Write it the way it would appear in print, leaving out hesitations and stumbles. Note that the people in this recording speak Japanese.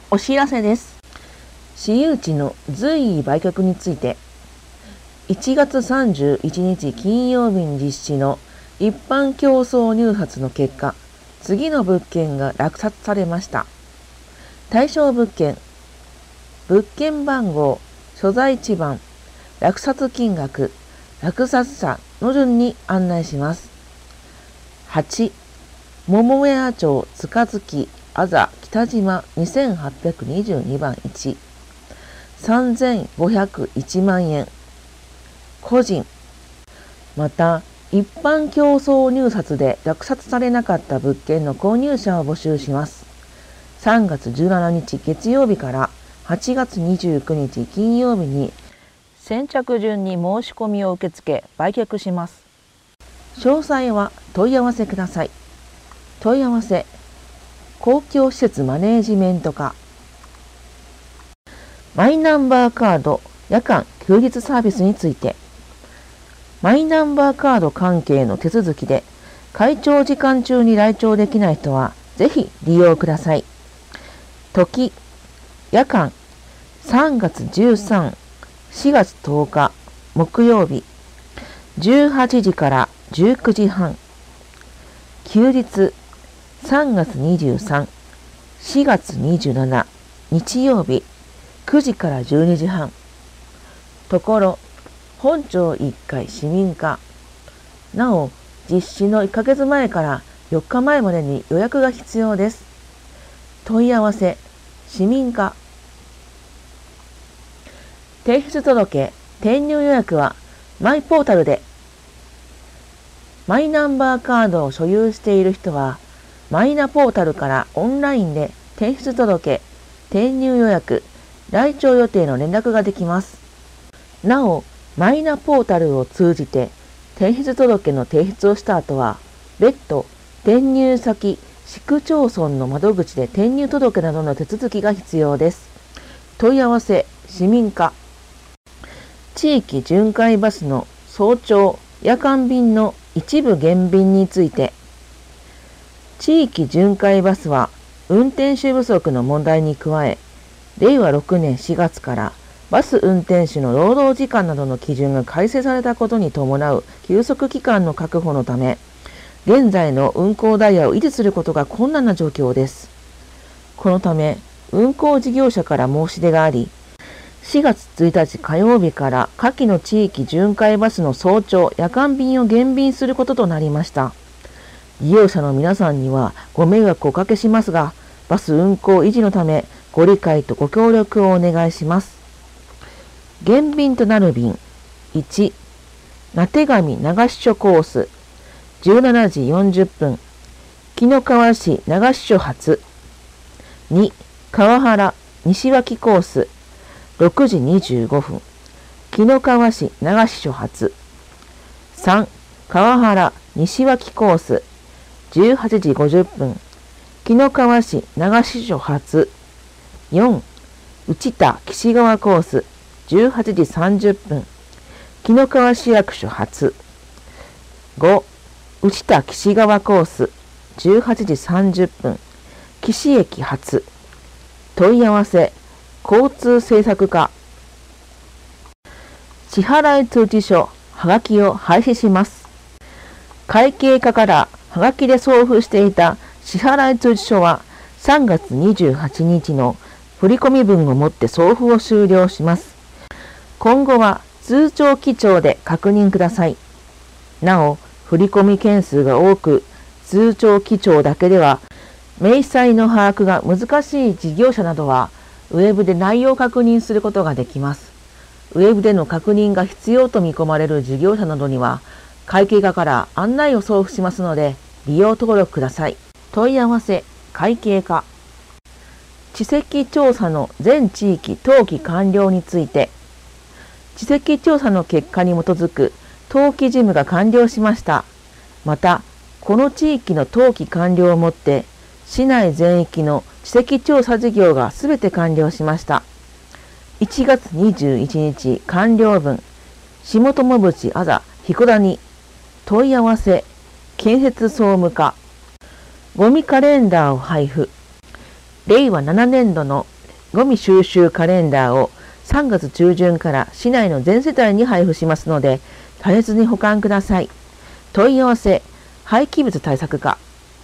お知らせです。私有地の随意売却について、1月31日金曜日に実施の一般競争入札の結果、次の物件が落札されました。対象物件、物件番号、所在地番、落札金額、落札者の順に案内します。8、桃屋町塚月あざ北島2822番1、3501万円。個人。また、一般競争入札で落札されなかった物件の購入者を募集します。3月17日月曜日から8月29日金曜日に先着順に申し込みを受け付け売却します。詳細は問い合わせください。問い合わせ、公共施設マネージメント課。マイナンバーカード夜間休日サービスについて、マイナンバーカード関係の手続きで会長時間中に来庁できない人はぜひ利用ください。時、夜間3月13、4月10日木曜日18時から19時半。休日3月23、4月27日曜日9時から12時半。ところ、本庁1階市民課。なお、実施の1ヶ月前から4日前までに予約が必要です。問い合わせ、市民課。提出届、転入予約はマイポータルで。マイナンバーカードを所有している人は、マイナポータルからオンラインで提出届、転入予約、来庁予定の連絡ができます。なお、マイナポータルを通じて転出届の提出をした後は、別途転入先、市区町村の窓口で転入届などの手続きが必要です。問い合わせ、市民課。地域巡回バスの早朝、夜間便の一部減便について、地域巡回バスは運転手不足の問題に加え、令和6年4月からバス運転手の労働時間などの基準が改正されたことに伴う休息期間の確保のため、現在の運行ダイヤを維持することが困難な状況です。このため、運行事業者から申し出があり、4月1日火曜日から下記の地域巡回バスの早朝・夜間便を減便することとなりました。利用者の皆さんにはご迷惑をおかけしますが、バス運行維持のためご理解とご協力をお願いします。減便となる便。1、名手上流し所コース、17時40分、紀の川市流し所発。2、川原西脇コース、6時25分、紀の川市流し所発。3、川原西脇コース、18時50分、紀の川市流し所発。4、内田岸川コース、18時30分、紀の川市役所発。5、内田岸川コース、18時30分、岸駅発。問い合わせ、交通政策課。支払い通知書、はがきを廃止します。会計課からはがきで送付していた支払い通知書は3月28日の振込分をもって送付を終了します。今後は通帳記帳で確認ください。なお、振込件数が多く、通帳記帳だけでは明細の把握が難しい事業者などは、ウェブで内容を確認することができます。ウェブでの確認が必要と見込まれる事業者などには、会計課から案内を送付しますので、利用登録ください。問い合わせ、会計課。地籍調査の全地域登記完了について、地籍調査の結果に基づく登記事務が完了しました。また、この地域の登記完了をもって、市内全域の地籍調査事業がすべて完了しました。1月21日完了分、下友淵あざ彦谷。問い合わせ、建設総務課。ゴミカレンダーを配布。令和7年度のゴミ収集カレンダーを3月中旬から市内の全世帯に配布しますので、絶えずに保管ください。問い合わせ、廃棄物対策課